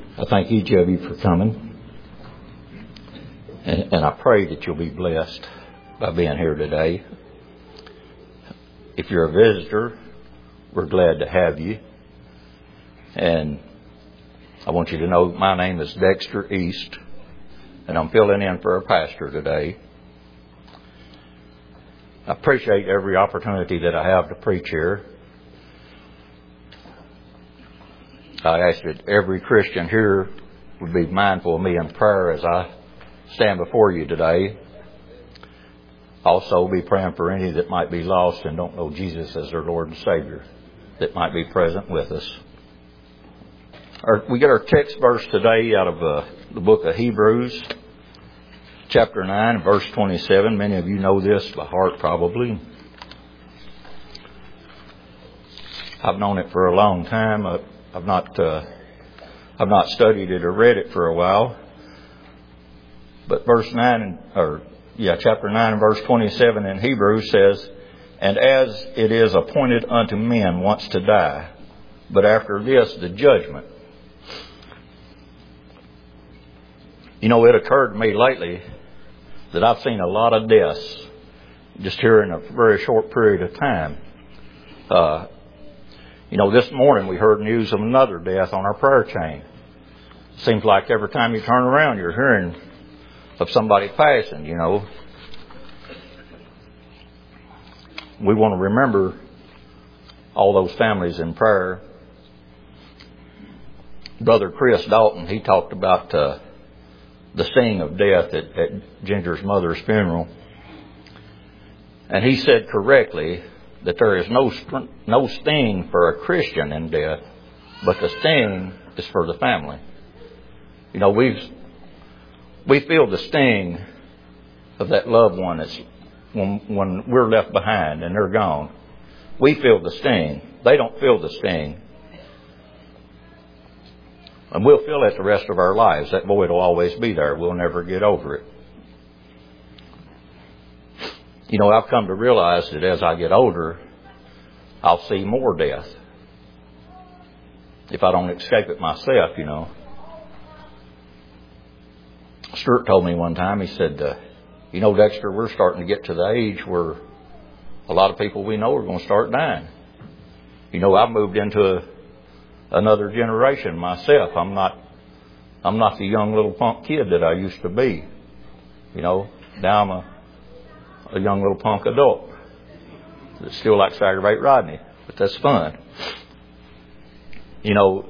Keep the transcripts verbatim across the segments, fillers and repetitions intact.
I thank each of you for coming. And, and I pray that you'll be blessed by being here today. If you're a visitor, we're glad to have you. And I want you to know my name is Dexter East, and I'm filling in for a pastor today. I appreciate every opportunity that I have to preach here. I ask that every Christian here would be mindful of me in prayer as I stand before you today. Also be praying for any that might be lost and don't know Jesus as their Lord and Savior that might be present with us. Our, we get our text verse today out of uh, the book of Hebrews, chapter nine, verse twenty-seven. Many of you know this by heart probably. I've known it for a long time. Uh, I've not uh, I've not studied it or read it for a while. But verse nine, or yeah, chapter nine and verse twenty-seven in Hebrews says, "And as it is appointed unto men once to die, but after this the judgment." You know, it occurred to me lately that I've seen a lot of deaths just here in a very short period of time. Uh, You know, this morning we heard news of another death on our prayer chain. Seems like every time you turn around, you're hearing of somebody passing, you know. We want to remember all those families in prayer. Brother Chris Dalton, he talked about uh, the sting of death at, at Ginger's mother's funeral. And he said correctly that there is no no sting for a Christian in death, but the sting is for the family. You know, we we feel the sting of that loved one that's when when we're left behind and they're gone. We feel the sting. They don't feel the sting. And we'll feel it the rest of our lives. That void will always be there. We'll never get over it. You know, I've come to realize that as I get older, I'll see more death. If I don't escape it myself, you know. Stuart told me one time, he said, uh, you know, Dexter, we're starting to get to the age where a lot of people we know are going to start dying. You know, I've moved into a, another generation myself. I'm not, I'm not the young little punk kid that I used to be. You know, now I'm a a young little punk adult that still likes to aggravate Rodney, but that's fun. You know,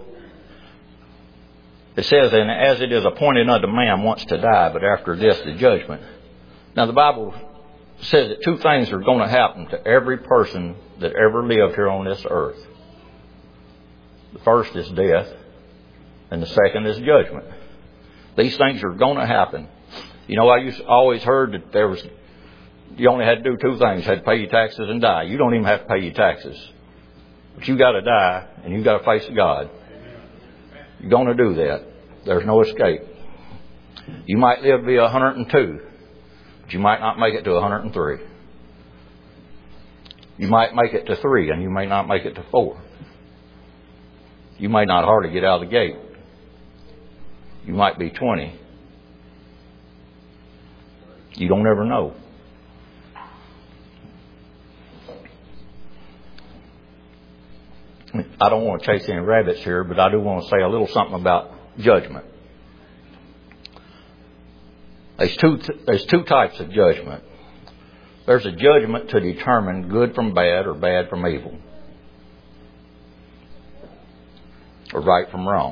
it says, and as it is appointed unto man once to die, but after this the judgment. Now the Bible says that two things are going to happen to every person that ever lived here on this earth. The first is death, and the second is judgment. These things are going to happen. You know, I used always heard that there was You only had to do two things. You had to pay your taxes and die. You don't even have to pay your taxes. But you got to die and you got to face God. You're going to do that. There's no escape. You might live to be one hundred two, but you might not make it to one hundred three. You might make it to three and you may not make it to four. You may not hardly get out of the gate. You might be twenty. You don't ever know. I don't want to chase any rabbits here, but I do want to say a little something about judgment. There's two, there's two types of judgment. There's a judgment to determine good from bad or bad from evil, or right from wrong.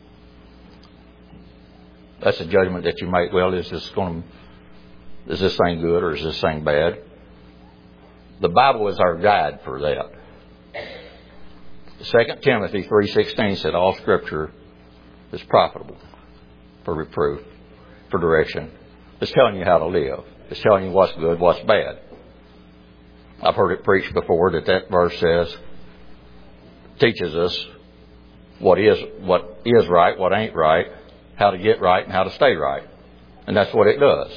That's a judgment that you make. Well, is this going to, is this thing good or is this thing bad? The Bible is our guide for that. Second Timothy three sixteen said all Scripture is profitable for reproof, for direction. It's telling you how to live. It's telling you what's good, what's bad. I've heard it preached before that that verse says, teaches us what is what is right, what ain't right, how to get right, and how to stay right. And that's what it does.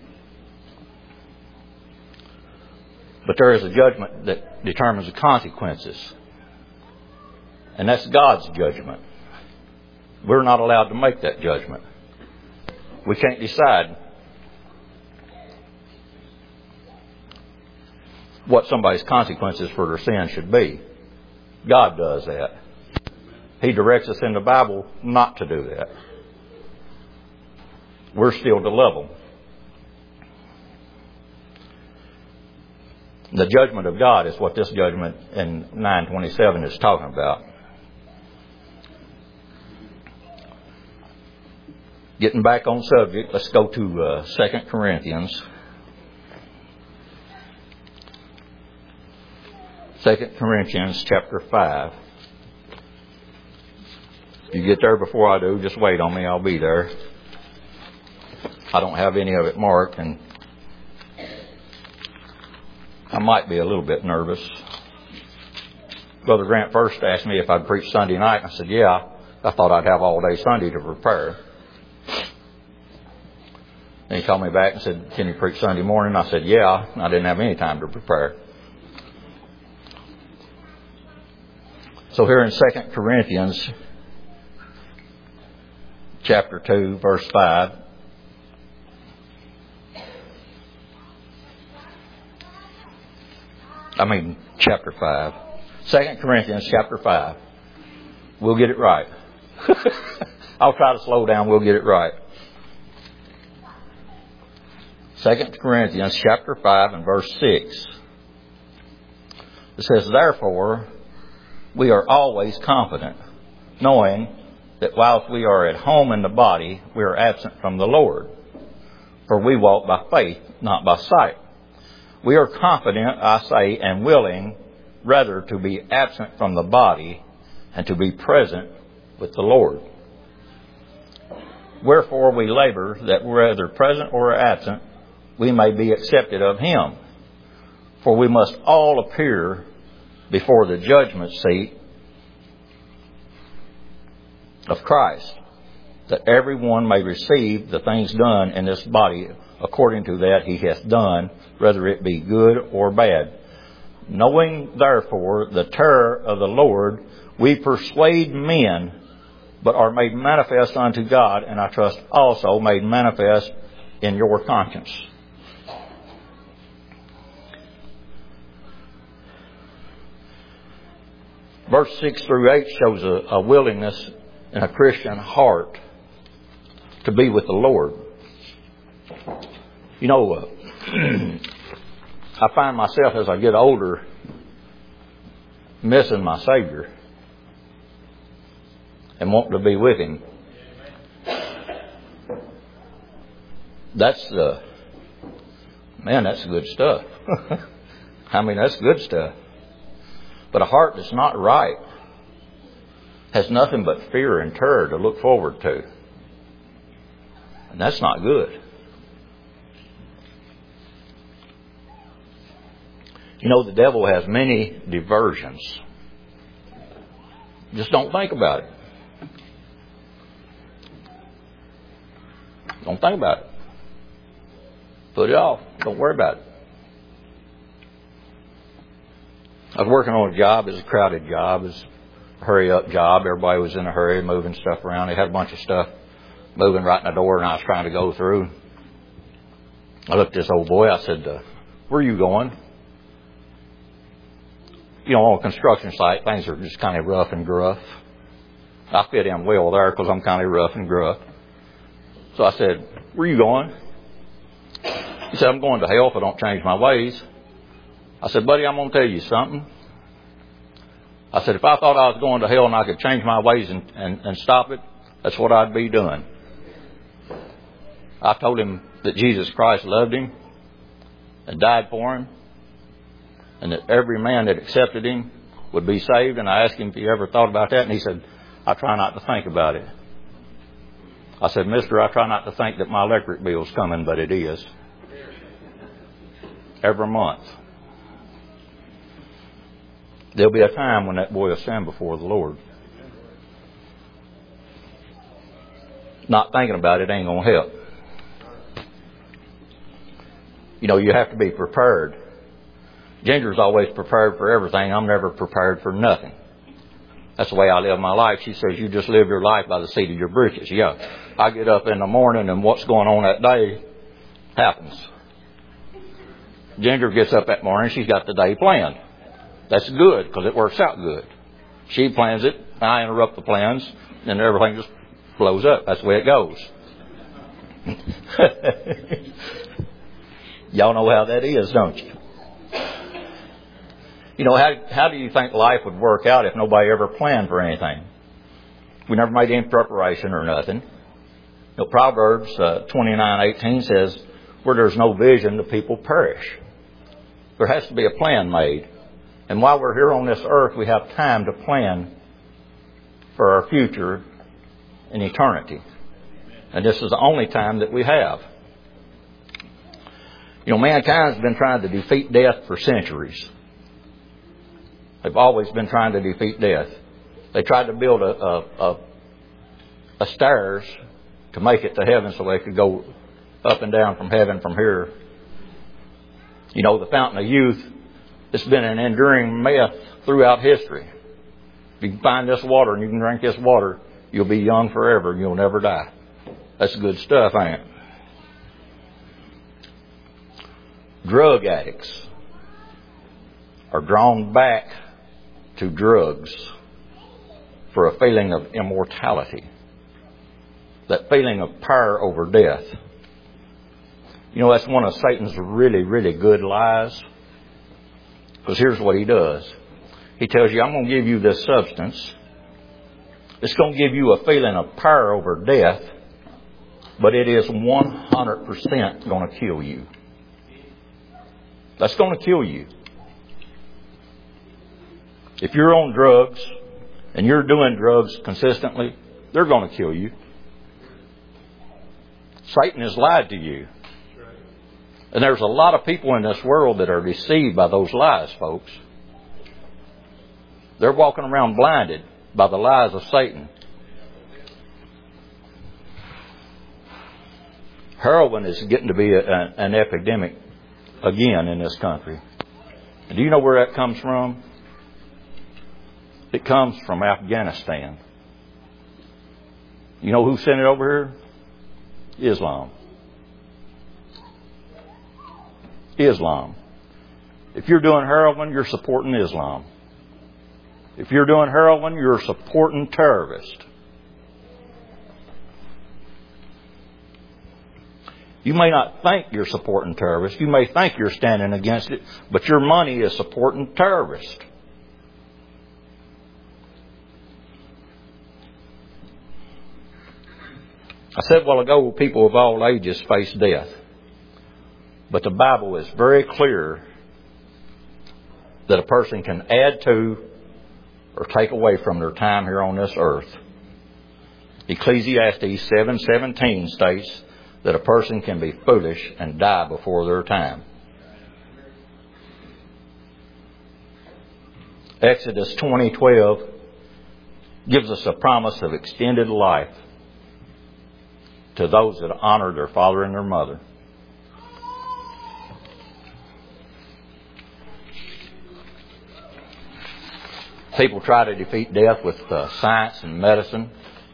But there is a judgment that determines the consequences. And that's God's judgment. We're not allowed to make that judgment. We can't decide what somebody's consequences for their sin should be. God does that. He directs us in the Bible not to do that. We're still to love them. The judgment of God is what this judgment in nine twenty-seven is talking about. Getting back on subject, let's go to uh, Second Corinthians. Second Corinthians chapter five. If you get there before I do, just wait on me. I'll be there. I don't have any of it marked, and I might be a little bit nervous. Brother Grant first asked me if I'd preach Sunday night. I said, yeah. I thought I'd have all day Sunday to prepare. And he called me back and said, can you preach Sunday morning? I said, yeah. I didn't have any time to prepare. So here in Second Corinthians chapter two, verse five. I mean, chapter five. Second Corinthians chapter five. We'll get it right. I'll try to slow down. We'll get it right. Second Corinthians chapter five and verse six. It says, therefore, we are always confident, knowing that whilst we are at home in the body, we are absent from the Lord. For we walk by faith, not by sight. We are confident, I say, and willing rather to be absent from the body and to be present with the Lord. Wherefore we labor that whether present or absent, we may be accepted of Him. For we must all appear before the judgment seat of Christ, that everyone may receive the things done in this body according to that he hath done, whether it be good or bad. Knowing therefore the terror of the Lord, we persuade men, but are made manifest unto God, and I trust also made manifest in your conscience. Verse six through eight shows a, a willingness in a Christian heart to be with the Lord. You know, uh, I find myself as I get older missing my Savior and wanting to be with Him. That's the, uh, man, that's good stuff. I mean, that's good stuff. But a heart that's not right has nothing but fear and terror to look forward to. And that's not good. You know, the devil has many diversions. Just don't think about it. Don't think about it. Put it off. Don't worry about it. I was working on a job. It was a crowded job. It was a hurry-up job. Everybody was in a hurry, moving stuff around. They had a bunch of stuff moving right in the door, and I was trying to go through. I looked at this old boy. I said, uh, where are you going? You know, on a construction site, things are just kind of rough and gruff. I fit in well there because I'm kind of rough and gruff. So I said, where are you going? He said, I'm going to hell if I don't change my ways. I said, buddy, I'm going to tell you something. I said, if I thought I was going to hell and I could change my ways and, and, and stop it, that's what I'd be doing. I told him that Jesus Christ loved him and died for him, and that every man that accepted Him would be saved. And I asked him if he ever thought about that, and he said, I try not to think about it. I said, mister, I try not to think that my electric bill's coming, but it is. Every month. There'll be a time when that boy will stand before the Lord. Not thinking about it ain't going to help. You know, you have to be prepared. Ginger's always prepared for everything. I'm never prepared for nothing. That's the way I live my life. She says, you just live your life by the seat of your britches. Yeah. I get up in the morning and what's going on that day happens. Ginger gets up that morning. She's got the day planned. That's good because it works out good. She plans it. I interrupt the plans and everything just blows up. That's the way it goes. Y'all know how that is, don't you? You know, how, how do you think life would work out if nobody ever planned for anything? We never made any preparation or nothing. You know, Proverbs uh, twenty-nine eighteen says, where there's no vision, the people perish. There has to be a plan made. And while we're here on this earth, we have time to plan for our future in eternity. And this is the only time that we have. You know, mankind's been trying to defeat death for centuries. They've always been trying to defeat death. They tried to build a, a, a, a stairs to make it to heaven so they could go up and down from heaven from here. You know, the fountain of youth, it's been an enduring myth throughout history. If you can find this water and you can drink this water, you'll be young forever and you'll never die. That's good stuff, ain't it? Drug addicts are drawn back to drugs for a feeling of immortality. That feeling of power over death. You know, that's one of Satan's really, really good lies. Because here's what he does. He tells you, I'm going to give you this substance. It's going to give you a feeling of power over death. But it is one hundred percent going to kill you. That's going to kill you. If you're on drugs and you're doing drugs consistently, they're going to kill you. Satan has lied to you. And there's a lot of people in this world that are deceived by those lies, folks. They're walking around blinded by the lies of Satan. Heroin is getting to be a, a, an epidemic again in this country. And do you know where that comes from? It comes from Afghanistan. You know who sent it over here? Islam. Islam. If you're doing heroin, you're supporting Islam. If you're doing heroin, you're supporting terrorists. You may not think you're supporting terrorists. You may think you're standing against it, but your money is supporting terrorists. I said a while ago, people of all ages face death. But the Bible is very clear that a person can add to or take away from their time here on this earth. Ecclesiastes seven seventeen states that a person can be foolish and die before their time. Exodus twenty twelve gives us a promise of extended life to those that honor their father and their mother. People try to defeat death with uh, science and medicine.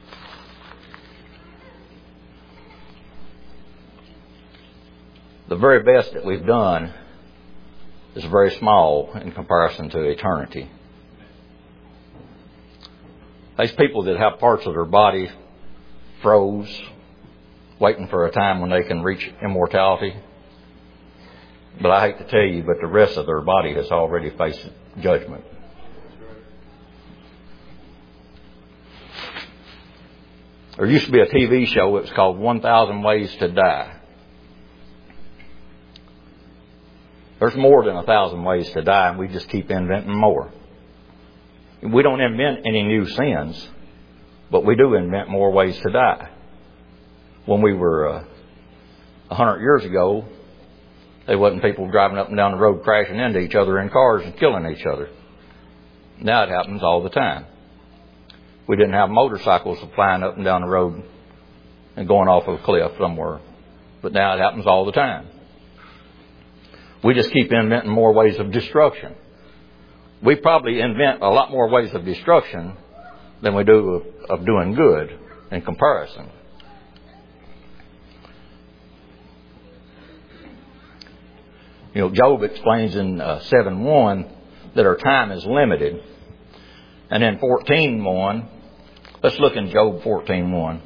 The very best that we've done is very small in comparison to eternity. These people that have parts of their body froze, waiting for a time when they can reach immortality. But I hate to tell you, but the rest of their body has already faced judgment. There used to be a T V show. It was called one thousand Ways to Die. There's more than a thousand ways to die, and we just keep inventing more. We don't invent any new sins, but we do invent more ways to die. When we were uh, a hundred years ago, there wasn't people driving up and down the road crashing into each other in cars and killing each other. Now it happens all the time. We didn't have motorcycles flying up and down the road and going off of a cliff somewhere. But now it happens all the time. We just keep inventing more ways of destruction. We probably invent a lot more ways of destruction than we do of, of doing good in comparison. You know, Job explains in uh, seven one that our time is limited. And in fourteen one, let's look in Job fourteen one.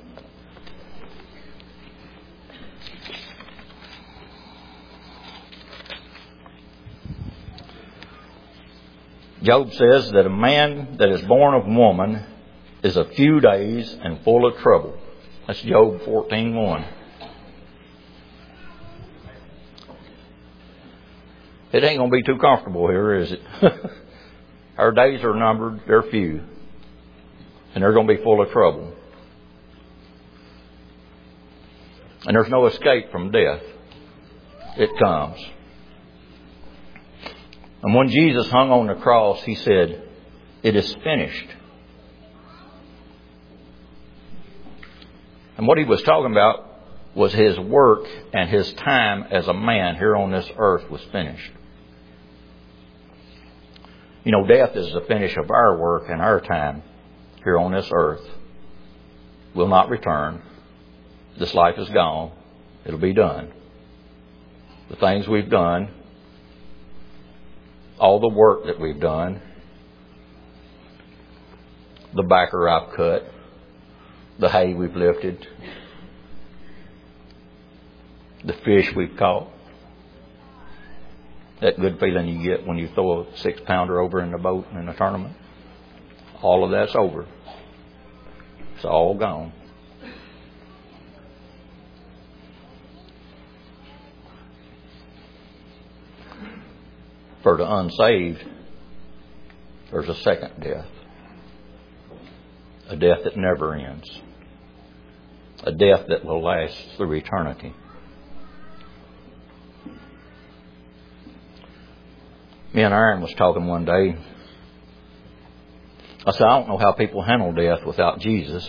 Job says that a man that is born of woman is a few days and full of trouble. That's Job fourteen one. It ain't going to be too comfortable here, is it? Our days are numbered, they're few. And they're going to be full of trouble. And there's no escape from death. It comes. And when Jesus hung on the cross, He said, "It is finished." And what He was talking about was His work and His time as a man here on this earth was finished. You know, death is the finish of our work and our time here on this earth. We'll not return. This life is gone. It'll be done. The things we've done, all the work that we've done, the backer I've cut, the hay we've lifted, the fish we've caught, that good feeling you get when you throw a six pounder over in the boat in a tournament, all of that's over. It's all gone. For the unsaved, there's a second death. A death that never ends. A death that will last through eternity. Me and Aaron was talking one day. I said, I don't know how people handle death without Jesus.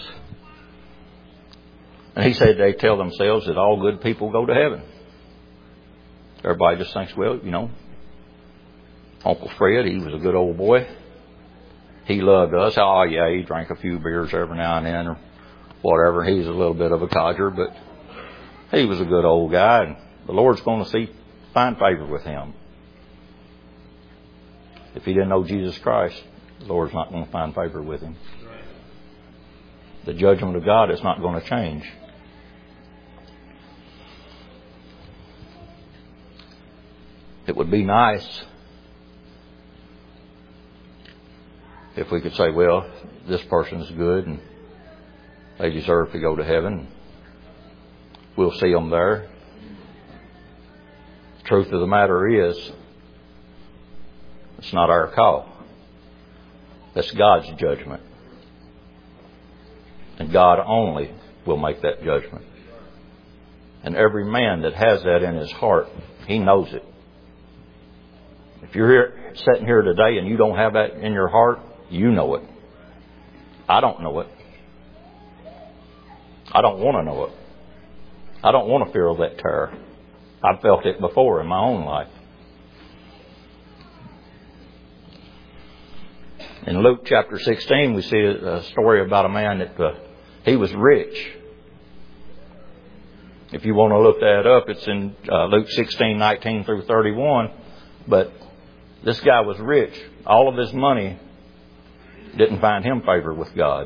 And he said they tell themselves that all good people go to heaven. Everybody just thinks, well, you know, Uncle Fred, he was a good old boy. He loved us. Oh, yeah, he drank a few beers every now and then or whatever. He's a little bit of a codger, but he was a good old guy. And the Lord's going to see, find favor with him. If he didn't know Jesus Christ, the Lord's not going to find favor with him. The judgment of God is not going to change. It would be nice if we could say, well, this person's good and they deserve to go to heaven. We'll see them there. The truth of the matter is, it's not our call. That's God's judgment. And God only will make that judgment. And every man that has that in his heart, he knows it. If you're here, sitting here today and you don't have that in your heart, you know it. I don't know it. I don't want to know it. I don't want to feel that terror. I've felt it before in my own life. In Luke chapter sixteen, we see a story about a man that uh, he was rich. If you want to look that up, it's in uh, Luke sixteen, nineteen through thirty-one. But this guy was rich. All of his money didn't find him favor with God.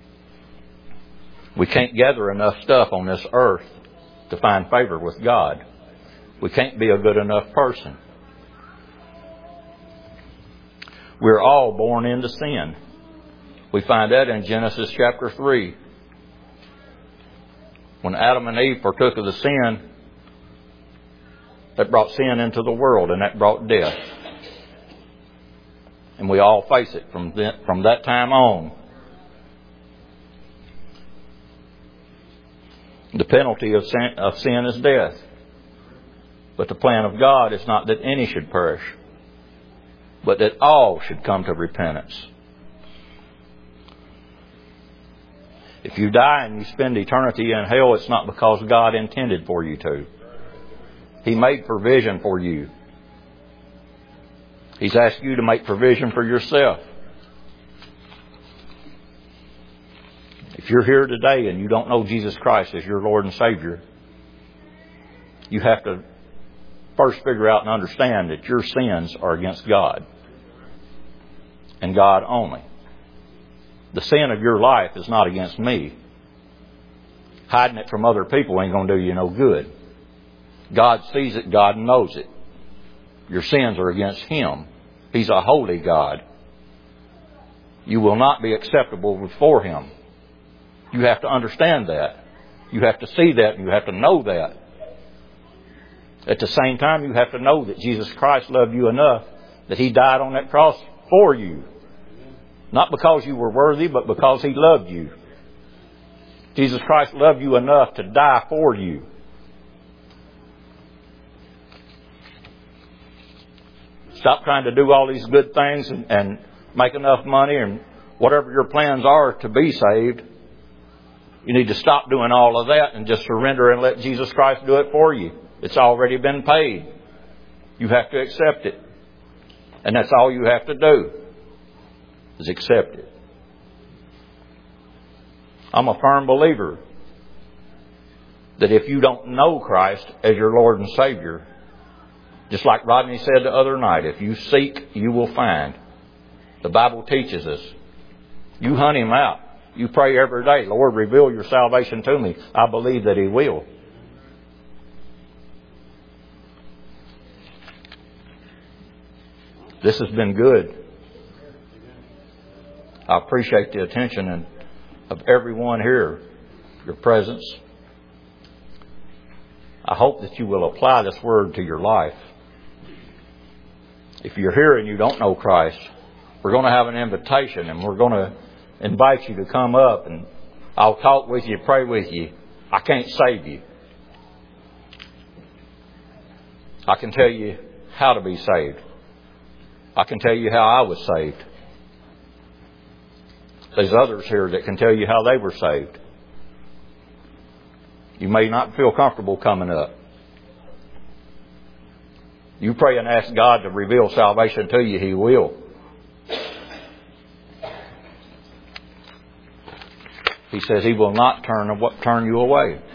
We can't gather enough stuff on this earth to find favor with God. We can't be a good enough person. We're all born into sin. We find that in Genesis chapter three. When Adam and Eve partook of the sin, that brought sin into the world and that brought death. And we all face it from, then, from that time on. The penalty of sin, of sin is death. But the plan of God is not that any should perish, but that all should come to repentance. If you die and you spend eternity in hell, it's not because God intended for you to. He made provision for you. He's asked you to make provision for yourself. If you're here today and you don't know Jesus Christ as your Lord and Savior, you have to first figure out and understand that your sins are against God and God only. The sin of your life is not against me. Hiding it from other people ain't going to do you no good. God sees it. God knows it. Your sins are against Him. He's a holy God. You will not be acceptable before Him. You have to understand that. You have to see that. You have to know that. At the same time, you have to know that Jesus Christ loved you enough that He died on that cross for you. Not because you were worthy, but because He loved you. Jesus Christ loved you enough to die for you. Stop trying to do all these good things and, and make enough money and whatever your plans are to be saved. You need to stop doing all of that and just surrender and let Jesus Christ do it for you. It's already been paid. You have to accept it. And that's all you have to do, is accept it. I'm a firm believer that if you don't know Christ as your Lord and Savior, just like Rodney said the other night, if you seek, you will find. The Bible teaches us. You hunt Him out. You pray every day, Lord, reveal your salvation to me. I believe that He will. This has been good. I appreciate the attention and of everyone here, your presence. I hope that you will apply this word to your life. If you're here and you don't know Christ, we're going to have an invitation and we're going to invite you to come up and I'll talk with you, pray with you. I can't save you. I can tell you how to be saved. I can tell you how I was saved. There's others here that can tell you how they were saved. You may not feel comfortable coming up. You pray and ask God to reveal salvation to you, He will. He says He will not turn turn you away.